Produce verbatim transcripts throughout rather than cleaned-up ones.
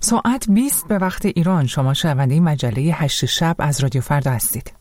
ساعت بیست به وقت ایران. شما شنونده مجله هشت شب از رادیو فردا هستید.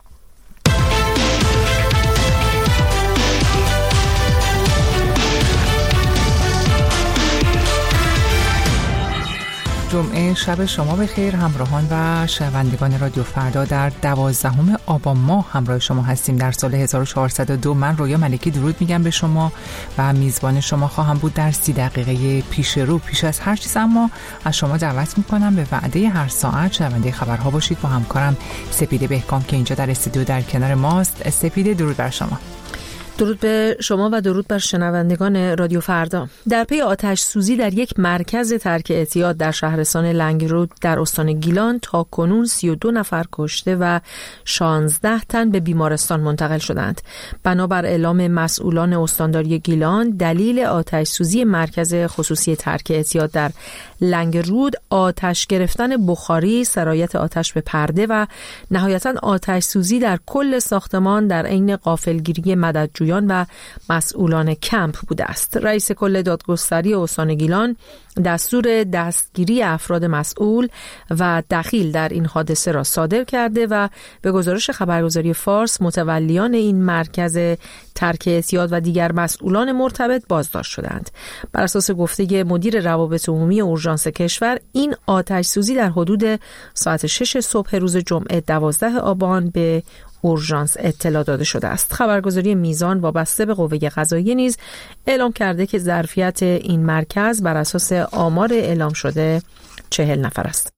جمعه شب شما بخیر همراهان و شنوندگان رادیو فردا. در دوازدهم آبان ماه همراه شما هستیم در سال هزار و چهارصد و دو. من رویا ملکی درود میگم به شما و میزبان شما خواهم بود در سی دقیقه پیش رو. پیش از هر چیز اما از شما دعوت میکنم به وعده هر ساعت شنونده خبرها باشید با همکارم سپیده بهکام که اینجا در استودیو در کنار ماست. سپیده درود بر شما. درود به شما و درود بر شنوندگان رادیو فردا. در پی آتش سوزی در یک مرکز ترک اعتیاد در شهرستان لنگرود در استان گیلان تا کنون سی و دو نفر کشته و شانزده تن به بیمارستان منتقل شدند. بنابر اعلام مسئولان استانداری گیلان، دلیل آتش سوزی مرکز خصوصی ترک اعتیاد در لنگرود آتش گرفتن بخاری، سرایت آتش به پرده و نهایتاً آتش سوزی در کل ساختمان در عین غافلگیری مددجویان و مسئولان کمپ بوده است. رئیس کل دادگستری استان گیلان دستور دستگیری افراد مسئول و دخیل در این حادثه را صادر کرده و به گزارش خبرگزاری فارس متولیان این مرکز ترک اعتیاد و دیگر مسئولان مرتبط بازداشت شدند. بر اساس گفته مدیر روابط عمومی اورژانس کشور، این آتش سوزی در حدود ساعت شش صبح روز جمعه دوازده آبان به اورژانس اطلاع داده شده است. خبرگزاری میزان وابسته به قوه قضاییه نیز اعلام کرده که ظرفیت این مرکز بر اساس آمار اعلام شده چهل نفر است.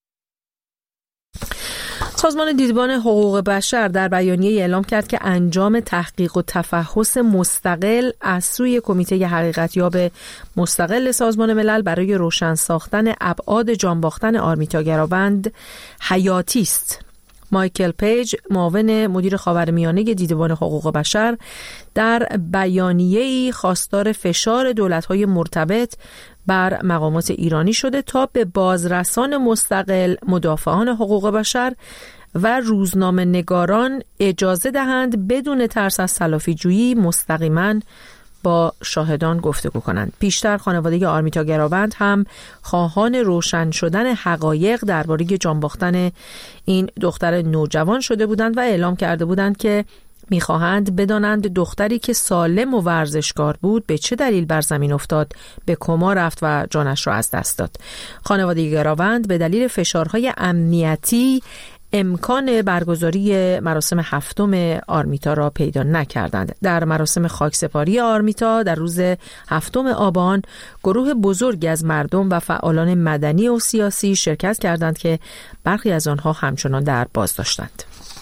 سازمان دیدبان حقوق بشر در بیانیه اعلام کرد که انجام تحقیق و تفحص مستقل از سوی کمیته حقیقتیاب مستقل سازمان ملل برای روشن ساختن ابعاد جانباختن آرمیتا گراوند حیاتی است. مایکل پیج، معاون مدیر خاورمیانه دیدبان حقوق بشر، در بیانیه‌ای خواستار فشار دولت‌های مرتبط بر مقامات ایرانی شده تا به بازرسان مستقل، مدافعان حقوق بشر و روزنامه نگاران اجازه دهند بدون ترس از تلافی جویی مستقیما با شاهدان گفتگو کنند. پیشتر خانواده آرمیتا گراوند هم خواهان روشن شدن حقایق درباره جانباختن این دختر نوجوان شده بودند و اعلام کرده بودند که می‌خواهند بدانند دختری که سالم و ورزشکار بود به چه دلیل بر زمین افتاد، به کما رفت و جانش را از دست داد. خانواده گراوند به دلیل فشارهای امنیتی امکان برگزاری مراسم هفتم آرمیتا را پیدا نکردند. در مراسم خاکسپاری آرمیتا در روز هفتم آبان گروه بزرگی از مردم و فعالان مدنی و سیاسی شرکت کردند که برخی از آنها همچنان در بازداشتند.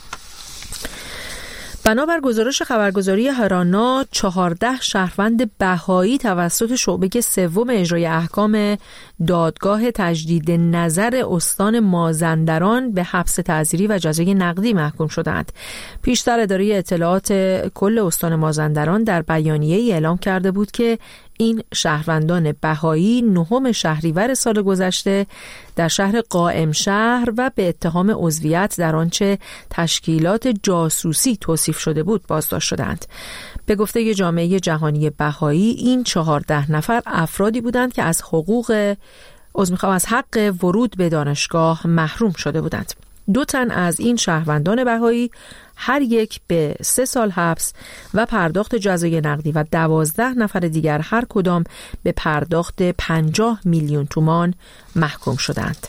بنابر گزارش خبرگزاری هرانا، چهارده شهروند بهایی توسط شعبه سوم اجرای احکام دادگاه تجدید نظر استان مازندران به حبس تعزیری و جزای نقدی محکوم شدند. پیشتر اداره اطلاعات کل استان مازندران در بیانیه‌ای اعلام کرده بود که این شهروندان بهایی نهم شهریور سال گذشته در شهر قائم شهر و به اتهام عضویت در آنچه تشکیلات جاسوسی توصیف شده بود بازداشت شدند. به گفته جامعه جهانی بهایی، این چهارده نفر افرادی بودند که از حقوق از میخوام از حق ورود به دانشگاه محروم شده بودند. دو تن از این شهروندان بهایی هر یک به سه سال حبس و پرداخت جزای نقدی و دوازده نفر دیگر هر کدام به پرداخت پنجاه میلیون تومان محکوم شدند.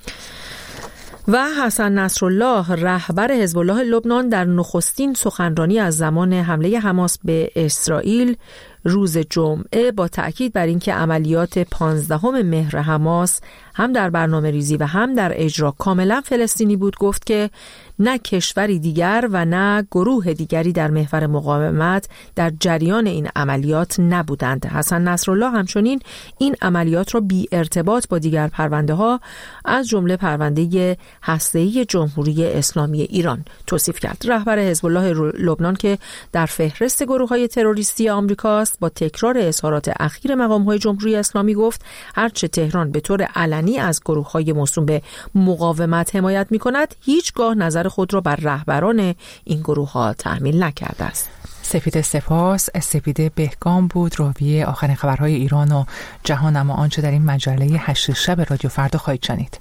و حسن نصرالله، رهبر حزب الله لبنان، در نخستین سخنرانی از زمان حمله حماس به اسرائیل روز جمعه با تأکید بر اینکه عملیات پانزدهم مهر حماس هم در برنامه ریزی و هم در اجرا کاملا فلسطینی بود، گفت که نه کشوری دیگر و نه گروه دیگری در محور مقاومت در جریان این عملیات نبودند. حسن نصرالله همچنین این عملیات را بی ارتباط با دیگر پرونده ها از جمله پرونده هسته‌ای جمهوری اسلامی ایران توصیف کرد. رهبر حزب الله لبنان که در فهرست گروه‌های تروریستی آمریکاست، با تکرار اظهارات اخیر مقام‌های جمهوری اسلامی گفت هرچه تهران به طور علنی از گروه‌های موسوم به مقاومت حمایت می‌کند، هیچگاه نظر خود را بر رهبران این گروه‌ها تحمیل نکرده است. سپید سپاس. سپید بهگام بود راوی آخرین خبرهای ایران و جهان، اما آنچه در این مجله هشت شب رادیو فردا خواهید شنید.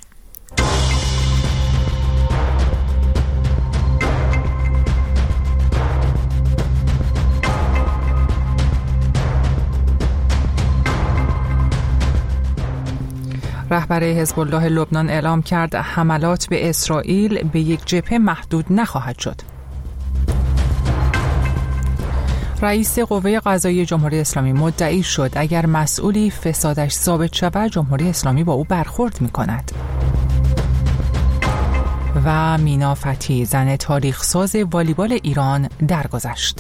رهبر حزب الله لبنان اعلام کرد حملات به اسرائیل به یک جبهه محدود نخواهد شد. رئیس قوه قضاییه جمهوری اسلامی مدعی شد اگر مسئولی فسادش ثابت شود جمهوری اسلامی با او برخورد می‌کند. و مینا فتحی زن تاریخ ساز والیبال ایران درگذشت.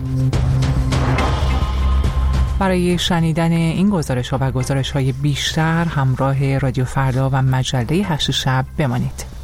برای شنیدن این گزارش ها و گزارش های بیشتر همراه رادیو فردا و مجله هشت شب بمانید.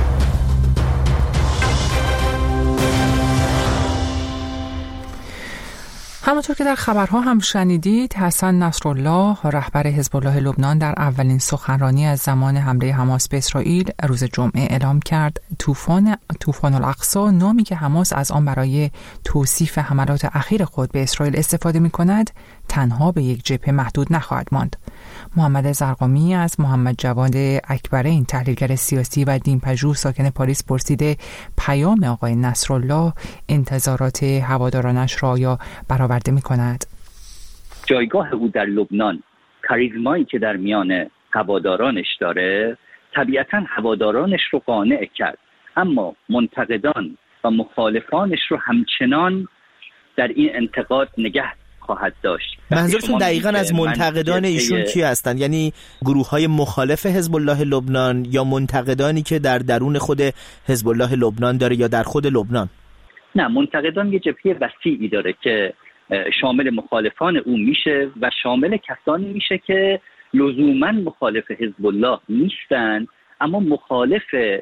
همونطور که در خبرها هم شنیدید، حسن نصرالله رهبر حزب الله لبنان در اولین سخنرانی از زمان حمله حماس به اسرائیل روز جمعه اعلام کرد طوفان طوفان الاقصی، نامی که حماس از آن برای توصیف حملات اخیر خود به اسرائیل استفاده می‌کند، تنها به یک جبهه محدود نخواهد ماند. محمد زرقامی از محمد جواد اکبرین تحلیلگر سیاسی و دینپژوه ساکن پاریس پرسیده پیام آقای نصرالله انتظارات هوادارانش را یا برآورده می‌کند؟ جایگاه او در لبنان، کاریزمایی که در میان هوادارانش داره، طبیعتاً هوادارانش رو قانع کرد، اما منتقدان و مخالفانش رو همچنان در این انتقاد نگه خواهد داشت. منظورتون دقیقاً از منتقدان ایشون کی هستند؟ یعنی گروه‌های مخالف حزب الله لبنان یا منتقدانی که در درون خود حزب الله لبنان داره یا در خود لبنان؟ نه، منتقدان یه جبهه وسیعی داره که شامل مخالفان او میشه و شامل کسانی میشه که لزوماً مخالف حزب الله نیستن اما مخالف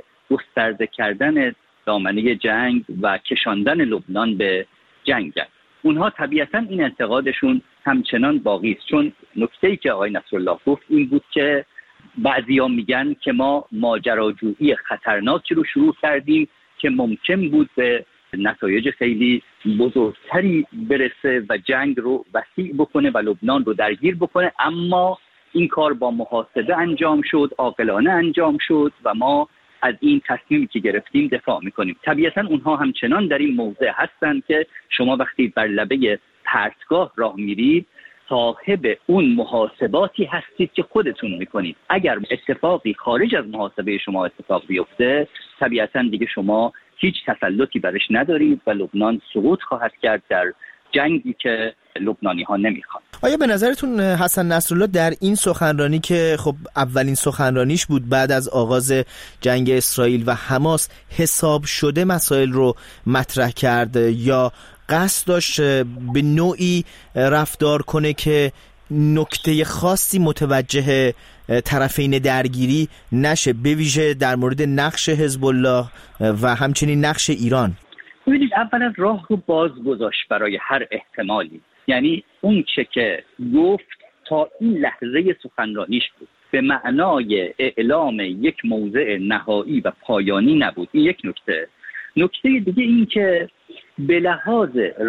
گسترده کردن دامنه جنگ و کشاندن لبنان به جنگ هست. اونها طبیعتاً این انتقادشون همچنان باقی است، چون نکته‌ای که آقای نصرالله گفت این بود که بعضیا میگن که ما ماجراجویی خطرناکی رو شروع کردیم که ممکن بود به نتایج خیلی بزرگتری برسه و جنگ رو وسیع بکنه و لبنان رو درگیر بکنه، اما این کار با محاسبه انجام شد، عاقلانه انجام شد و ما از این تصمیمی که گرفتیم دفاع میکنیم. طبیعتا اونها همچنان در این موضع هستند که شما وقتی بر لبه پرتگاه راه میرید صاحب اون محاسباتی هستید که خودتون میکنید. اگر اتفاقی خارج از محاسبه شما اتفاق بیفته طبیعتا دیگه شما هیچ تسلطی برش ندارید و لبنان سقوط خواهد کرد در جنگی که لبنانی ها نمیخوان. آیا به نظرتون حسن نصرالله در این سخنرانی که خب اولین سخنرانیش بود بعد از آغاز جنگ اسرائیل و حماس حساب شده مسائل رو مطرح کرد یا قصد داشت به نوعی رفتار کنه که نکته خاصی متوجه طرفین درگیری نشه، به ویژه در مورد نقش حزب الله و همچنین نقش ایران؟ ببینید، اولا راه رو باز گذاشت برای هر احتمالی. یعنی اون چه که گفت تا این لحظه سخنرانیش بود، به معنای اعلام یک موضع نهایی و پایانی نبود. این یک نکته. نکته دیگه این که به لحاظ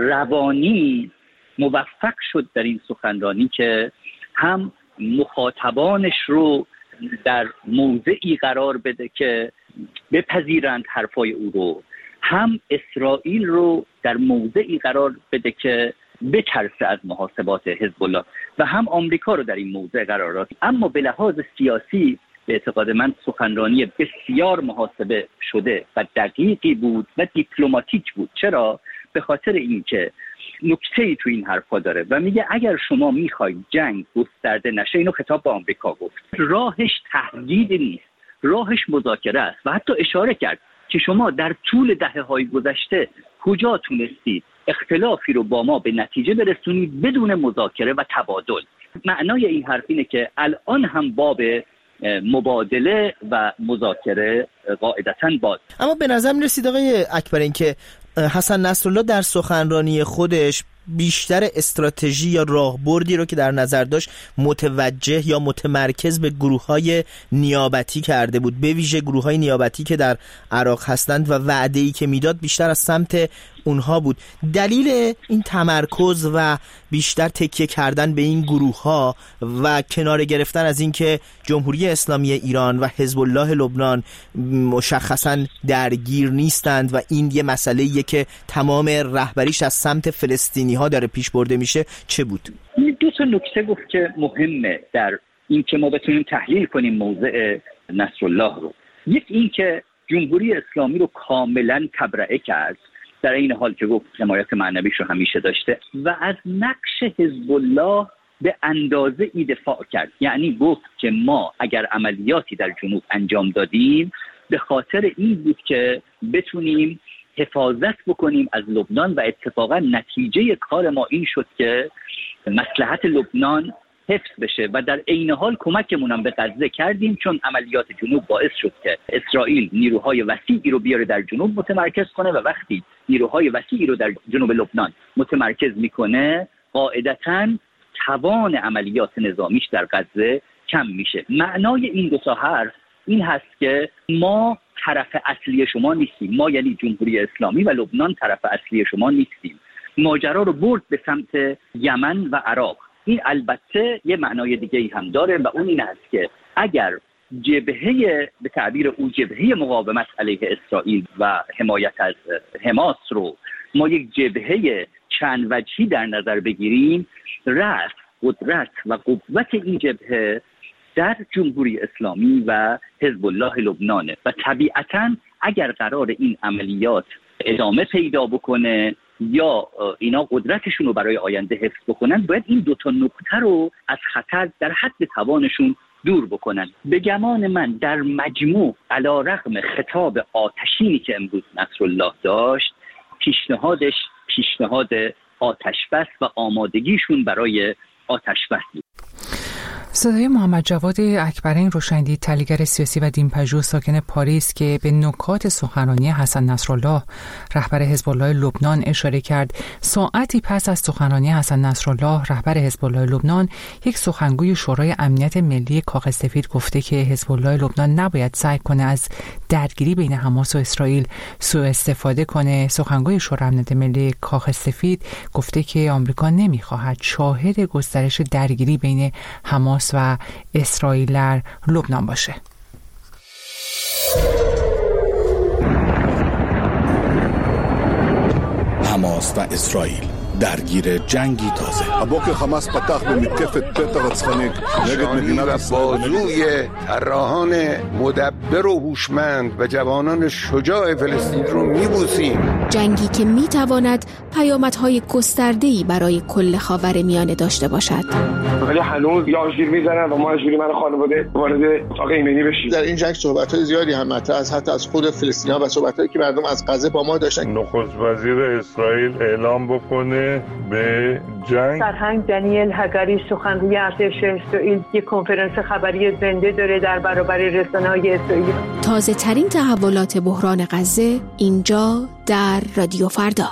روانی موفق شد در این سخنرانی که هم مخاطبانش رو در موضعی قرار بده که بپذیرند حرفای او رو، هم اسرائیل رو در موضعی قرار بده که بترسه از محاسبات حزب الله و هم آمریکا رو در این موضع قرار داد. اما به لحاظ سیاسی به اعتقاد من سخنرانی بسیار محاسبه شده و دقیقی بود و دیپلماتیک بود. چرا؟ به خاطر اینکه نکته‌ای تو این حرفا داره و میگه اگر شما میخواید جنگ گسترده نشه، اینو خطاب به آمریکا گفت، راهش تهدید نیست، راهش مذاکره است و حتی اشاره کرد که شما در طول دهه‌های گذشته کجا تونستید اختلافی رو با ما به نتیجه برسونید بدون مذاکره و تبادل. معنای این حرف اینه که الان هم باب مبادله و مذاکره قاعدتاً باز. اما به نظر می‌رسید آقای اکبرین که حسن نصرالله در سخنرانی خودش بیشتر استراتژی یا راهبردی رو که در نظر داشت متوجه یا متمرکز به گروه‌های نیابتی کرده بود، به ویژه گروه‌های نیابتی که در عراق هستند و وعده‌ای که میداد بیشتر از سمت اونها بود. دلیل این تمرکز و بیشتر تکیه کردن به این گروه ها و کنار گرفتن از اینکه جمهوری اسلامی ایران و حزب الله لبنان مشخصاً درگیر نیستند و این یه مسئله‌ایه که تمام رهبریش از سمت فلسطینی ها داره پیش برده میشه، چه بود؟ دو تا نکته گفت که مهمه در این که ما بتونیم تحلیل کنیم موضع نصرالله رو. یک این که جمهوری اسلامی رو کاملا تبرئه کرد، در این حال که گفت حمایت معنویش رو همیشه داشته و از نقش حزب الله به اندازه ای دفاع کرد. یعنی گفت که ما اگر عملیاتی در جنوب انجام دادیم به خاطر این بود که بتونیم حفاظت بکنیم از لبنان و اتفاقا نتیجه کار ما این شد که مصلحت لبنان حفظ بشه و در عین حال کمکمون هم به غزه کردیم، چون عملیات جنوب باعث شد که اسرائیل نیروهای وسیعی رو بیاره در جنوب متمرکز کنه و وقتی نیروهای وسیعی رو در جنوب لبنان متمرکز میکنه قاعدتاً توان عملیات نظامیش در غزه کم میشه. معنای این دو تا حرف این هست که ما طرف اصلی شما نیستیم، ما یعنی جمهوری اسلامی و لبنان طرف اصلی شما نیستیم. ماجرا رو برد به سمت یمن و عراق. این البته یه معنای دیگه ای هم داره و اون این است که اگر جبهه به تعبیر او جبهه مقاومت علیه اسرائیل و حمایت از حماس رو ما یک جبهه چند وجهی در نظر بگیریم، رأس قدرت و قوت این جبهه در جمهوری اسلامی و حزب الله لبنانه و طبیعتاً اگر قرار این عملیات ادامه پیدا بکنه یا اینا قدرتشون رو برای آینده حفظ بکنن، باید این دوتا نکته رو از خطر در حد توانشون دور بکنن. به گمان من در مجموع علیرغم خطاب آتشینی که امروز نصرالله داشت، پیشنهادش پیشنهاد آتشبس و آمادگیشون برای آتشبس بود. صدای محمد جواد اکبرین روشندی، تحلیلگر سیاسی و دینپژوه ساکن پاریس که به نکات سخنرانی حسن نصرالله رهبر حزب الله لبنان اشاره کرد. ساعتی پس از سخنرانی حسن نصرالله رهبر حزب الله لبنان، یک سخنگوی شورای امنیت ملی کاخ سفید گفته که حزب الله لبنان نباید سعی کنه از درگیری بین حماس و اسرائیل سوء استفاده کنه. سخنگوی شورای امنیت ملی کاخ سفید گفته که آمریکا نمیخواهد شاهد گسترش درگیری بین حماس و اسرائیل در لبنان باشه. حماس و اسرائیل درگیر جنگی تازه. הבוקר חמאס פתח במתקפת פתע רצחנית נגד מדינת ישראל. بازوی طراحان مدبر و هوشمند و جوانان شجاع فلسطین رو میبوسیم. جنگی که میتواند پیامدهای گسترده‌ای برای کل خاورمیانه داشته باشد. ولی هنوز یا آژیر میزنن و ما اجبوری من خانواده وارد اتاق ایمنی بشیم. در این جنگ صحبت‌های زیادی هم مطرح از حتی از خود فلسطینی‌ها و صحبت‌هایی که مردم از غزه با ما داشتن. نخست وزیر اسرائیل اعلام بکنه به جنگ. سرهنگ دانیل هگاری سخنگوی ارتش اسرائیل یک کنفرانس خبری زنده داره در برابر رسانه‌های اسرائیل. تازه ترین تحولات بحران غزه اینجا در رادیو فردا.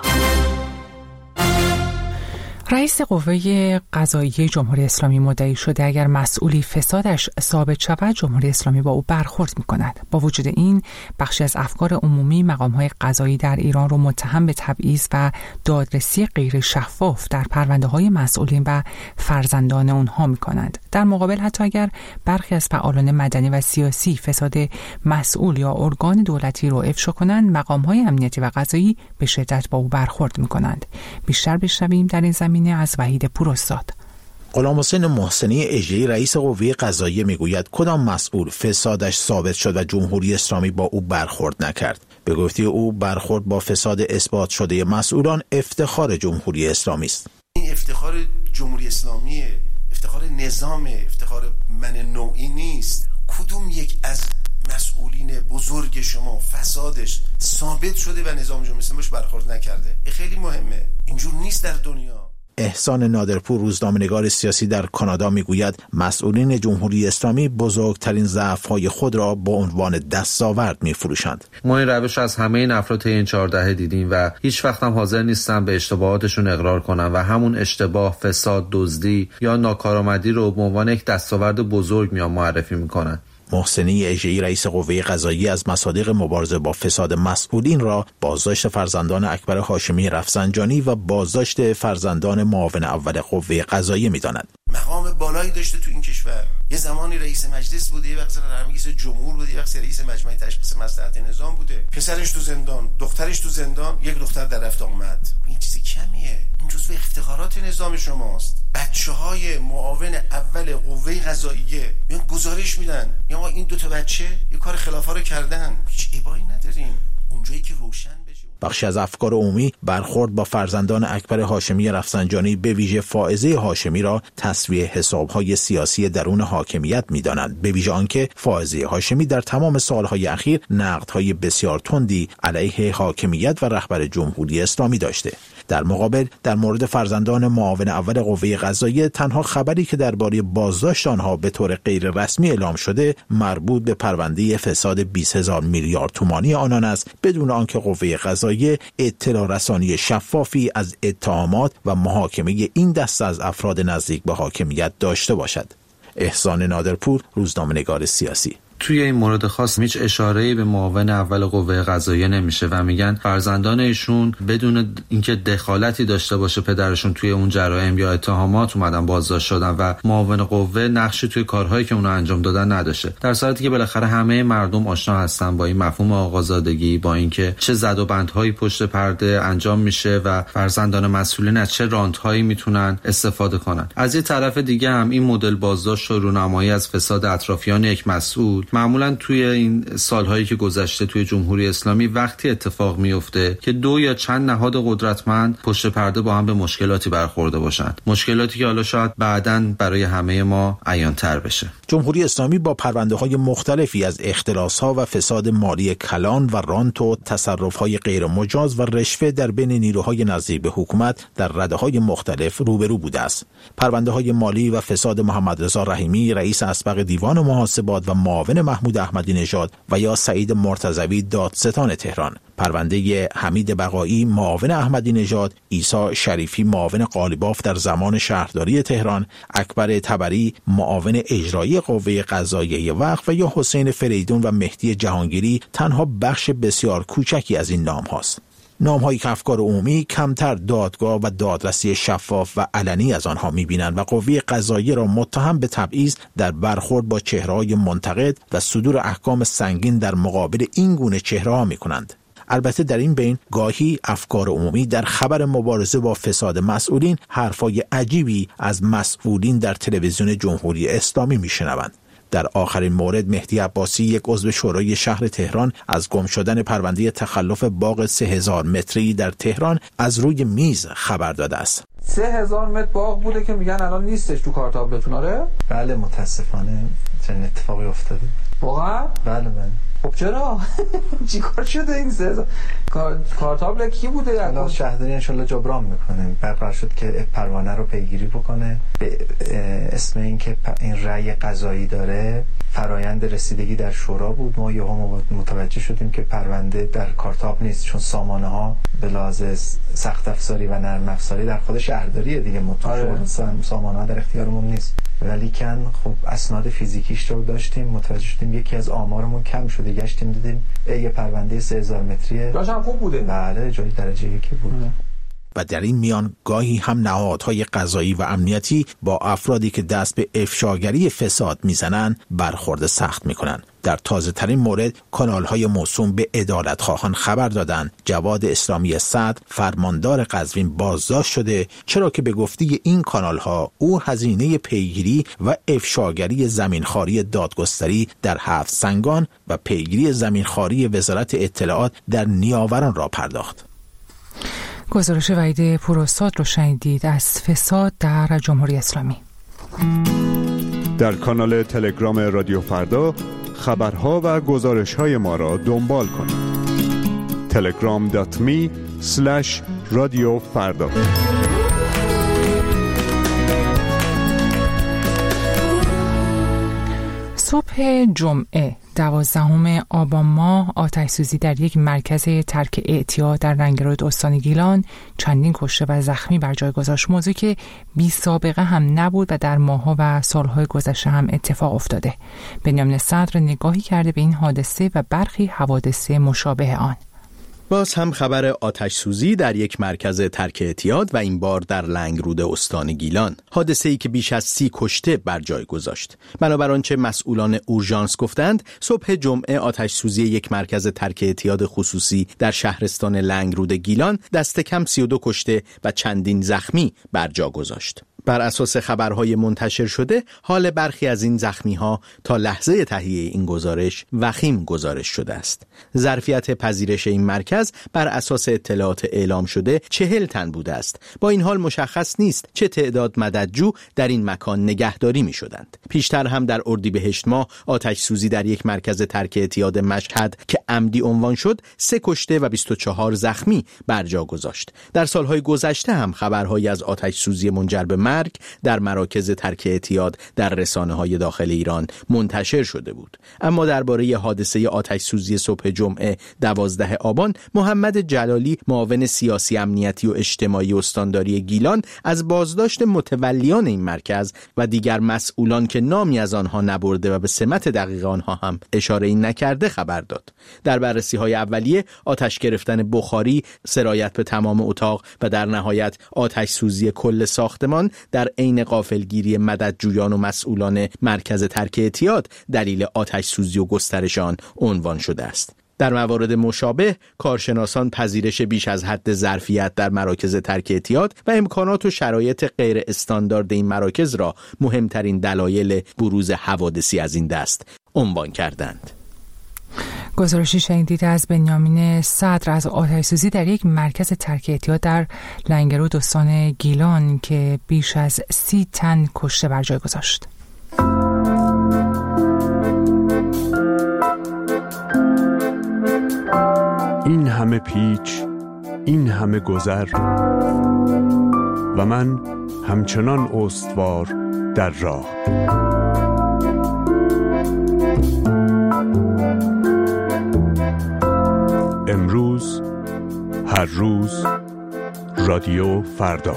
رئیس قوه قضاییه جمهوری اسلامی مدعی شده اگر مسئولی فسادش ثابت شود جمهوری اسلامی با او برخورد می‌کند. با وجود این بخشی از افکار عمومی مقام‌های قضایی در ایران رو متهم به تبعیض و دادرسی غیر شفاف در پرونده‌های مسئولین و فرزندان اونها می‌کنند. در مقابل حتی اگر برخی از فعالان مدنی و سیاسی فساد مسئول یا ارگان دولتی رو افشا کنند، مقام‌های امنیتی و قضایی به شدت با او برخورد می‌کنند. بیشتر بشنویم در این زمینه از وحید پوراستاد. غلام حسین محسنی اژه‌ای رئیس قوه قضاییه میگوید کدام مسئول فسادش ثابت شد و جمهوری اسلامی با او برخورد نکرد. به گفته او برخورد با فساد اثبات شده مسئولان افتخار جمهوری اسلامی است. این افتخار جمهوری اسلامی، افتخار نظام، افتخار من نوعی نیست. کدوم یک از مسئولین بزرگ شما فسادش ثابت شده و نظام جمهوری اسلامی باش برخورد نکرده؟ این خیلی مهمه. اینجور نیست در دنیا. احسان نادرپور روزنامه‌نگار سیاسی در کانادا میگوید مسئولین جمهوری اسلامی بزرگترین ضعف‌های خود را با عنوان دستاورد می‌فروشند. ما این روش از همه این افراد این چهار دهه دیدیم و هیچ وقت هم حاضر نیستن به اشتباهاتشون اقرار کنن و همون اشتباه، فساد، دزدی یا ناکارآمدی رو به عنوان یک دستاورد بزرگ میان معرفی میکنن. محسنی اژه‌ای رئیس قوه قضاییه از مصادیق مبارزه با فساد مسئولین را بازداشت فرزندان اکبر هاشمی رفسنجانی و بازداشت فرزندان معاون اول قوه قضاییه می‌داند. مقام بالایی داشته تو این کشور. یه زمانی رئیس مجلس بوده، یه وقت رئیس جمهور بوده، یه وقت رئیس مجمع تشخیص مصلحت نظام بوده. پسرش تو زندان، دخترش تو زندان، یک دختر در رفت آمد. این چیزی کمیه. این جزو افتخارات نظام شماست. بچه‌های معاون اول قوه قضاییه میان گزارش میدن، میگن این دو تا بچه یه کار خلافا رو کردن. هیچ ابایی نداریم. اونجایی که روشن بخشی از افکار عمومی برخورد با فرزندان اکبر هاشمی رفسنجانی به ویژه فائزه هاشمی را تسویه حساب‌های سیاسی درون حاکمیت می‌دانند، به ویژه آنکه فائزه هاشمی در تمام سال‌های اخیر نقدهای بسیار تندی علیه حاکمیت و رهبر جمهوری اسلامی داشته. در مقابل در مورد فرزندان معاون اول قوه قضاییه تنها خبری که درباره بازداشت آنها به طور غیر رسمی اعلام شده مربوط به پرونده فساد بیست هزار میلیارد تومانی آنان است، بدون آنکه قوه قضاییه اطلاع رسانی شفافی از اتهامات و محاکمه این دسته از افراد نزدیک به حاکمیت داشته باشد. احسان نادرپور، روزنامه‌نگار سیاسی. توی این مورد خاص هیچ اشاره‌ای به معاون اول قوه قضاییه نمیشه و میگن فرزندان ایشون بدون اینکه دخالتی داشته باشه پدرشون توی اون جرایم یا اتهامات اومدن بازداشت شدن و معاون قوه نقشی توی کارهایی که اونا انجام دادن نداشته، در صورتی که بالاخره همه مردم آشنا هستن با این مفهوم آقازادگی، با اینکه چه زد و بندهایی پشت پرده انجام میشه و فرزندان مسئولین از چه رانت‌هایی میتونن استفاده کنن. از یه طرف دیگه هم این مدل بازداشت و رونمایی از فساد اطرافیان یک مسئول معمولا توی این سالهایی که گذشته توی جمهوری اسلامی وقتی اتفاق میفته که دو یا چند نهاد قدرتمند پشت پرده با هم به مشکلاتی برخورده باشن، مشکلاتی که حالا شاید بعداً برای همه ما عیان‌تر بشه. جمهوری اسلامی با پرونده‌های مختلفی از اختلاس‌ها و فساد مالی کلان و رانت و تصرف‌های غیر مجاز و رشوه در بین نیروهای نزدیک به حکومت در رده‌های مختلف روبرو بوده است. پرونده‌های مالی و فساد محمد رضا رحیمی رئیس اسبق دیوان محاسبات و معاون محمود احمدی نژاد و یا سعید مرتضوی دادستان تهران، پرونده حمید بقایی معاون احمدی نژاد، عیسی شریفی معاون قالیباف در زمان شهرداری تهران، اکبر طبری معاون اجرایی قوه قضاییه وقت و یا حسین فریدون و مهدی جهانگیری تنها بخش بسیار کوچکی از این نام هاست. نام‌هایی که افکار عمومی کمتر دادگاه و دادرسی شفاف و علنی از آنها می‌بینند و قوه قضاییه را متهم به تبعیض در برخورد با چهره‌های منتقد و صدور احکام سنگین در مقابل این گونه چهره‌ها می‌کنند. البته در این بین گاهی افکار عمومی در خبر مبارزه با فساد مسئولین حرفای عجیبی از مسئولین در تلویزیون جمهوری اسلامی می‌شنوند. در آخرین مورد مهدی عباسی، یک عضو شورای شهر تهران، از گم شدن پرونده تخلف باغ سه هزار متری در تهران از روی میز خبر داده است. سه هزار متر باغ بوده که میگن الان نیستش تو کارتابلتون. آره؟ بله متاسفانه چنین اتفاقی افتاده. واقعا؟ بله بله. خب چرا؟ چی کار شده این سه هزار؟ کارتابل کی بوده؟ الان شهرداری انشالله جبران میکنه. قرار شد که پروانه رو پیگیری بکنه به اسم این که این رأی قضایی داره. فرایند رسیدگی در شورا بود، ما یهو متوجه شدیم که پرونده در کارتاب نیست، چون سامانه ها به لحاظ سخت افزاری و نرم افزاری در خود شهرداریه دیگه، متوجه سامانه ها در اختیارمون نیست. ولیکن خب اسناد فیزیکیش رو داشتیم، متوجه شدیم یکی از آمارمون کم شده، گشتیم دیدیم یه پرونده سه هزار متریه. جاش هم خوب بوده. بله جای درجه یکی بود. و در این میان گاهی هم نهادهای قضایی و امنیتی با افرادی که دست به افشاگری فساد میزنن برخورد سخت میکنن. در تازه ترین مورد کانال‌های موسوم به عدالتخواهان خبر دادند جواد اسلامی صدر فرماندار قزوین بازداشت شده، چرا که به گفته این کانال‌ها او هزینه پیگیری و افشاگری زمینخواری دادگستری در هفت سنگان و پیگیری زمینخواری وزارت اطلاعات در نیاوران را پرداخت. گزارش وحید پوراستاد رو شنیدید از فساد در جمهوری اسلامی. در کانال تلگرام رادیو فردا خبرها و گزارش‌های ما را دنبال کنید. تلگرام دات می اسلش رادیو فردا. صبح جمعه دوازدهم آبان ماه آتش سوزی در یک مرکز ترک اعتیاد در رنگرود استان گیلان چندین کشته و زخمی بر جای گذاشت. موضوعی که بی سابقه هم نبود و در ماه‌ها و سالهای گذشته هم اتفاق افتاده. بنیامین صدر نگاهی کرده به این حادثه و برخی حوادث مشابه آن. باز هم خبر آتش سوزی در یک مرکز ترک اعتیاد و این بار در لنگرود استان گیلان. حادثه‌ای که بیش از سی کشته بر جای گذاشت. بنابر آنچه مسئولان اورژانس گفتند، صبح جمعه آتش سوزی یک مرکز ترک اعتیاد خصوصی در شهرستان لنگرود گیلان دست کم سی و دو کشته و چندین زخمی بر جا گذاشت. بر اساس خبرهای منتشر شده، حال برخی از این زخمی‌ها تا لحظه تهیه این گزارش وخیم گزارش شده است. ظرفیت پذیرش این مرکز بر اساس اطلاعات اعلام شده چهل تن بوده است. با این حال مشخص نیست چه تعداد مددجو در این مکان نگهداری می‌شدند. پیشتر هم در اردیبهشت ماه آتش سوزی در یک مرکز ترک اعتیاد مشهد که عمدی عنوان شد، سه کشته و بیست و چهار زخمی بر جا گذاشت. در سالهای گذشته هم خبرهایی از آتش سوزی منجر به مرگ در مراکز ترک اعتیاد در رسانه‌های داخل ایران منتشر شده بود. اما درباره حادثه آتش سوزی صبح جمعه دوازده آبان، محمد جلالی معاون سیاسی امنیتی و اجتماعی استانداری گیلان از بازداشت متولیان این مرکز و دیگر مسئولان که نامی از آنها نبرده و به سمت دقیق آنها هم اشاره‌ای نکرده خبر داد. در بررسی‌های اولیه آتش گرفتن بخاری، سرایت به تمام اتاق و در نهایت آتش سوزی کل ساختمان در عین غافلگیری مددجویان و مسئولان مرکز ترک اعتیاد دلیل آتش سوزی و گسترش آن عنوان شده است. در موارد مشابه، کارشناسان پذیرش بیش از حد ظرفیت در مراکز ترک اعتیاد و امکانات و شرایط غیر استاندارد این مراکز را مهمترین دلایل بروز حوادثی از این دست عنوان کردند. گزارشی شنیدید از بنیامین صدر از آتش سوزی در یک مرکز ترک اعتیاد در لنگرود استان گیلان که بیش از سی تن کشته بر جای گذاشت. این همه پیچ، این همه گذر و من همچنان استوار در راه. امروز، هر روز، رادیو فردا.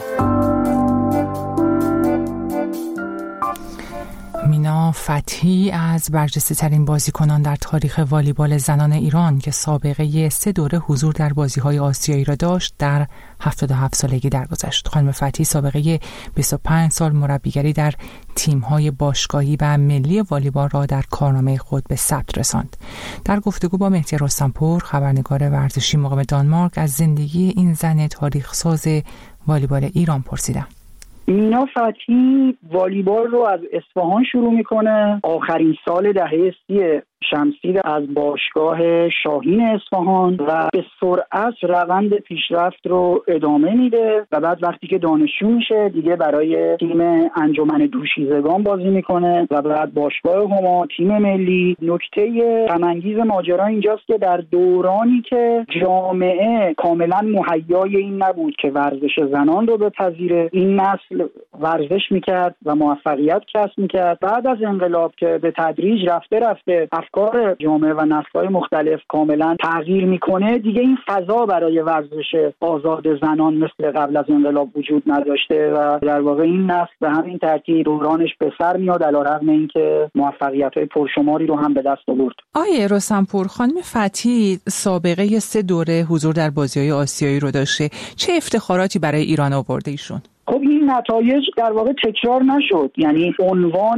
مینا فتحی از برجسته ترین بازیکنان در تاریخ والیبال زنان ایران که سابقه سه دوره حضور در بازی‌های آسیایی را داشت در هفتاد و هفت سالگی درگذشت. خانم فتحی سابقه بیست و پنج سال مربیگری در تیم‌های باشگاهی و ملی والیبال را در کارنامه خود به ثبت رساند. در گفتگو با مهدی رستمپور، خبرنگار ورزشی مقیم دانمارک، از زندگی این زن تاریخ‌ساز والیبال ایران پرسیدم. مینا فتحی والیبال رو از اصفهان شروع میکنه. آخرین سال دهه سی شمسی از باشگاه شاهین اصفهان و به سرعت روند پیشرفت رو ادامه میده و بعد وقتی که دانشجو میشه دیگه برای تیم انجمن دوشیزگان بازی میکنه و بعد باشگاه هما، تیم ملی. نکته غم انگیز ماجرا اینجاست که در دورانی که جامعه کاملا مهیای این نبود که ورزش زنان رو بپذیره، این نسل ورزش میکرد و موفقیت کسب میکرد. بعد از انقلاب که به تدریج رفته رفته افکار جامعه و نسل‌های مختلف کاملا تغییر میکنه، دیگه این فضا برای ورزش آزاد زنان مثل قبل از انقلاب وجود نداشته و در واقع این نسل به همین ترتیب دورانش به سر میاد، علیرغم اینکه موفقیت‌های پرشماری رو هم به دست آورد. آیه رستمپور، خانم فتحی سابقه سه دوره حضور در بازی‌های آسیایی رو داشته. چه افتخاراتی برای ایران آورده ایشون؟ خب این نتایج در واقع تکرار نشد، یعنی عنوان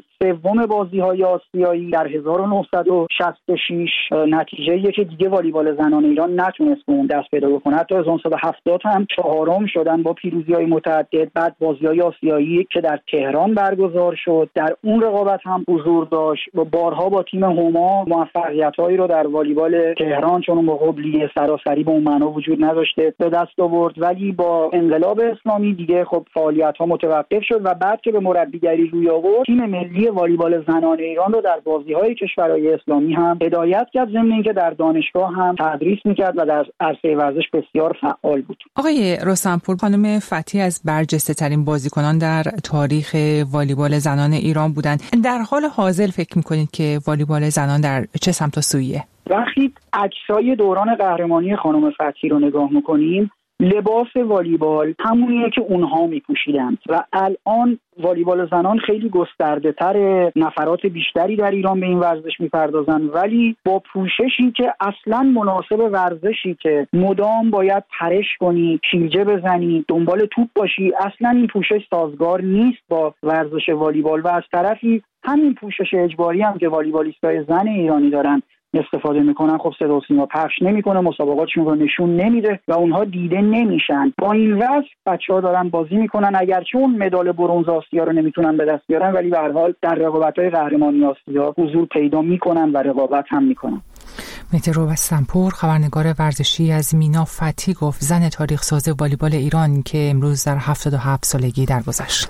سوم بازی‌های آسیایی در هزار و نهصد و شصت و شش نتیجه‌ایه که دیگه والیبال زنان ایران نتونست به اون دست پیدا بکنه. حتی هزار و نهصد و هفتاد هم چهارم شدن با پیروزی‌های متعدد. بعد بازی‌های آسیایی که در تهران برگزار شد در اون رقابت هم حضور داشت و بارها با تیم هما موفقیت‌هایی رو در والیبال تهران، چون اون موقع لیگ سراسری به اون معنا وجود نداشته، به دست آورد. ولی با انقلاب اسلامی دیگه خب فعالیت‌ها متوقف شد و بعد که به مربیگری روی آورد، تیم ملی والیبال زنان ایران رو در بازی‌های کشورهای اسلامی هم هدایت کرد، ضمن اینکه در دانشگاه هم تدریس می‌کرد و در عرصه ورزش بسیار فعال بود. آقای رستمپور، خانم فتحی از برجسته‌ترین بازیکنان در تاریخ والیبال زنان ایران بودند. در حال حاضر فکر می‌کنید که والیبال زنان در چه سمت و سویه؟ وقتی عکسای دوران قهرمانی خانم فتحی رو نگاه می‌کنیم، لباس والیبال همونیه که اونها میپوشیدن و الان والیبال زنان خیلی گسترده تر، نفرات بیشتری در ایران به این ورزش میپردازن، ولی با پوششی که اصلا مناسب ورزشی که مدام باید پرش کنی، شیرجه بزنی، دنبال توپ باشی، اصلا این پوشش سازگار نیست با ورزش والیبال. و از طرفی همین پوشش اجباری هم که والیبالیستای زن ایرانی دارن استفاده میکنن، خب صدا و سیما پخش نمیکنه، مسابقاتشون رو نشون نمیده و اونها دیده نمیشن. با این وضع بچه‌ها دارن بازی میکنن، اگرچه اون مدال برنز آسیا رو نمیتونن به دست بیارن، ولی به هر حال در رقابت‌های قهرمانی آسیا حضور پیدا میکنن و رقابت هم میکنن. مهدی رستمپور، خبرنگار ورزشی از مینا فتحی گفت زن تاریخ ساز والیبال ایران که امروز در هفتاد و هفت سالگی درگذشت.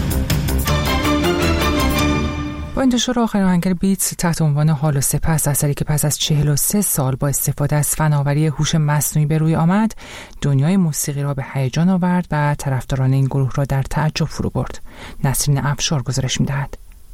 با انتشار آخرین آهنگ بیتس تحت عنوان حال و سپس، اثری که پس از چهل و سه سال با استفاده از فناوری هوش مصنوعی به روی آمد، دنیای موسیقی را به هیجان آورد و طرفداران این گروه را در تعجب فرو برد. نسرین افشار گزارش می‌دهد.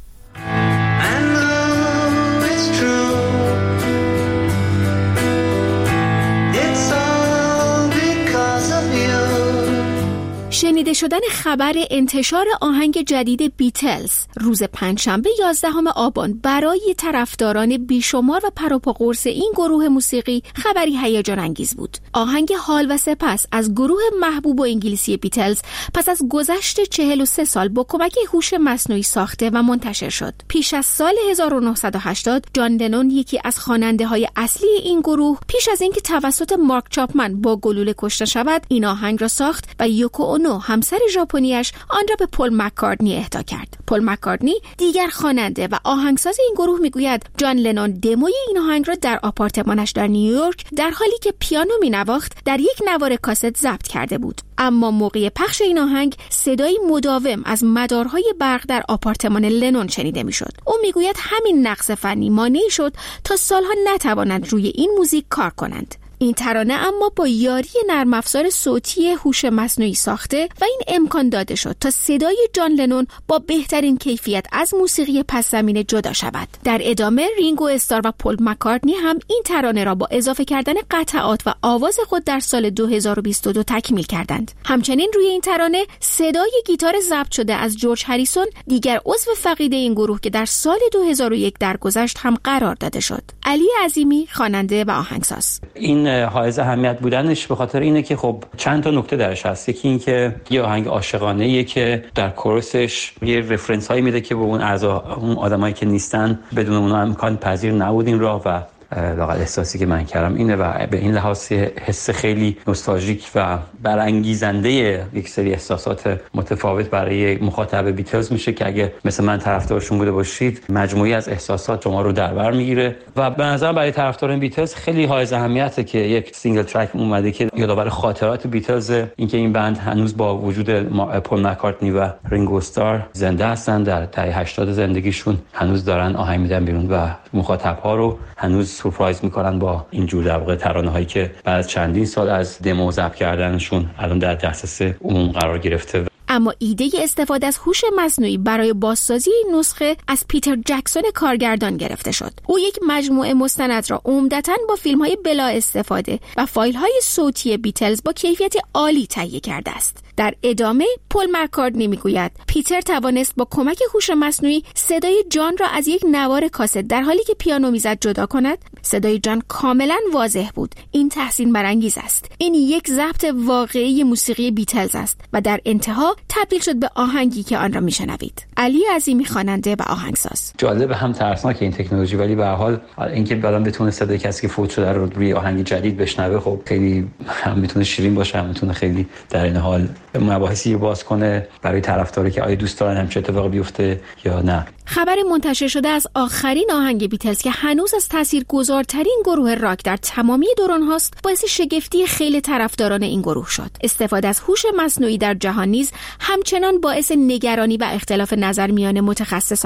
شنیده شدن خبر انتشار آهنگ جدید بیتلز روز پنجشنبه یازدهم آبان برای طرفداران بیشمار و پروپاقرص این گروه موسیقی خبری هیجان انگیز بود. آهنگ حال و سپس از گروه محبوب و انگلیسی بیتلز پس از گذشت چهل و سه سال با کمک هوش مصنوعی ساخته و منتشر شد. پیش از سال هزار و نهصد و هشتاد جان لنون، یکی از خواننده های اصلی این گروه، پیش از اینکه توسط مارک چاپمن با گلوله کشته شود، این آهنگ را ساخت و یوکو اونو، همسر ژاپنیش، آن را به پل مکارتنی اهدا کرد. پل مکارتنی، دیگر خواننده و آهنگساز این گروه، میگوید جان لنون دموی این آهنگ را در آپارتمانش در نیویورک در حالی که پیانو مینواخت در یک نوار کاست ضبط کرده بود. اما موقع پخش این آهنگ صدایی مداوم از مدارهای برق در آپارتمان لنون شنیده میشد. او میگوید همین نقص فنی مانعی شد تا سالها نتوانند روی این موزیک کار کنند. این ترانه اما با یاری نرم افزار صوتی هوش مصنوعی ساخته و این امکان داده شد تا صدای جان لنون با بهترین کیفیت از موسیقی پس زمینه جدا شود. در ادامه رینگو استار و پل مکارتنی هم این ترانه را با اضافه کردن قطعات و آواز خود در سال دو هزار و بیست و دو تکمیل کردند. همچنین روی این ترانه صدای گیتار ضبط شده از جورج هریسون، دیگر عضو فقید این گروه که در سال دو هزار و یک درگذشت، هم قرار داده شد. علی عظیمی، خواننده و آهنگساز. این حائز اهمیت بودنش به خاطر اینه که خب چند تا نکته درش هست. یکی این که یه آهنگ عاشقانه‌ایه که در کورسش یه رفرنس هایی میده که به اون اعضا، اون آدمایی که نیستن، بدون اونها امکان پذیر نبود این راه. و واقعا احساسی که من کردم اینه و به این لحاظ حس خیلی نوستالژیک و برانگیزنده یک سری احساسات متفاوت برای مخاطب بیتلز میشه که اگه مثل من طرفدارشون بوده باشید، مجموعی از احساسات شما رو در بر میگیره. و به نظر برای طرفداران بیتلز خیلی حائز اهمیته که یک سینگل ترک اومده که یادآور خاطرات بیتلز، اینکه این بند هنوز با وجود پل مکارتنی و رینگو استار زنده هستن، در دهه هشتاد زندگیشون هنوز دارن آهنگ میدن بیرون و مخاطب‌ها رو هنوز سورپرایز میکنن با این جور در واقع ترانه‌هایی که بعد از چندین سال از دمو ضبط کردنشون الان در دسترس عموم قرار گرفته. اما ایده استفاده از هوش مصنوعی برای بازسازی این نسخه از پیتر جکسون کارگردان گرفته شد. او یک مجموعه مستند را عمدتاً با فیلم‌های بلا استفاده و فایل‌های صوتی بیتلز با کیفیت عالی تهیه کرده است. در ادامه پل مکارتنی میگوید پیتر توانست با کمک هوش مصنوعی صدای جان را از یک نوار کاست در حالی که پیانو میزد جدا کند. صدای جان کاملا واضح بود. این تحسین برانگیز است. این یک ضبط واقعی موسیقی بیتلز است و در انتها تبدیل شد به آهنگی که آن را میشنوید. علی عظیمی، خواننده و آهنگساز. جالب هم ترسناک این تکنولوژی، ولی به هر حال اینکه بعداً بتونه صدای کسی که فوت شده رو روی آهنگ جدید بشنوه، خب خیلی هم میتونه شیرین باشه، هم میتونه خیلی در این حال مباحثی باز کنه برای طرفدارا که آیا دوست دارن همچین اتفاقی بیفته یا نه. خبر منتشر شده از آخرین آهنگ بیتلز که هنوز از تاثیرگذارترین گروه راک در تمامی دوران هاست، باعث شگفتی خیلی طرفداران این گروه شد. استفاده از هوش مصنوعی در جهان نیز همچنان باعث نگرانی و اختلاف نظر میان متخصصان است.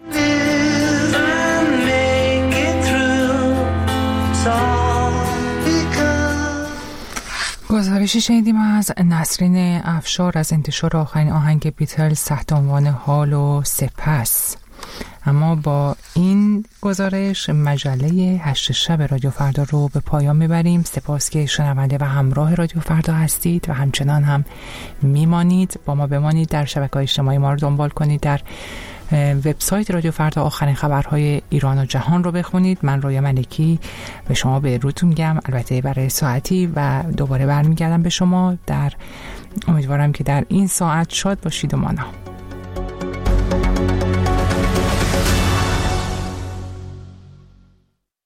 گزارشی شنیدیم از نسرین افشار از انتشار آخرین آهنگ بیتلز تحت عنوان حال و سپس. اما با این گزارش مجله هشت شب رادیو فردا رو به پایان میبریم. سپاس که شنونده و همراه رادیو فردا هستید و همچنان هم میمانید. با ما بمانید، در شبکه‌های اجتماعی ما رو دنبال کنید، در وبسایت رادیو فردا آخرین خبرهای ایران و جهان رو بخونید. من رویا ملکی به شما به روتون میگم، البته برای ساعتی، و دوباره برمیگردم به شما. در امیدوارم که در این ساعت شاد باشید و مانا.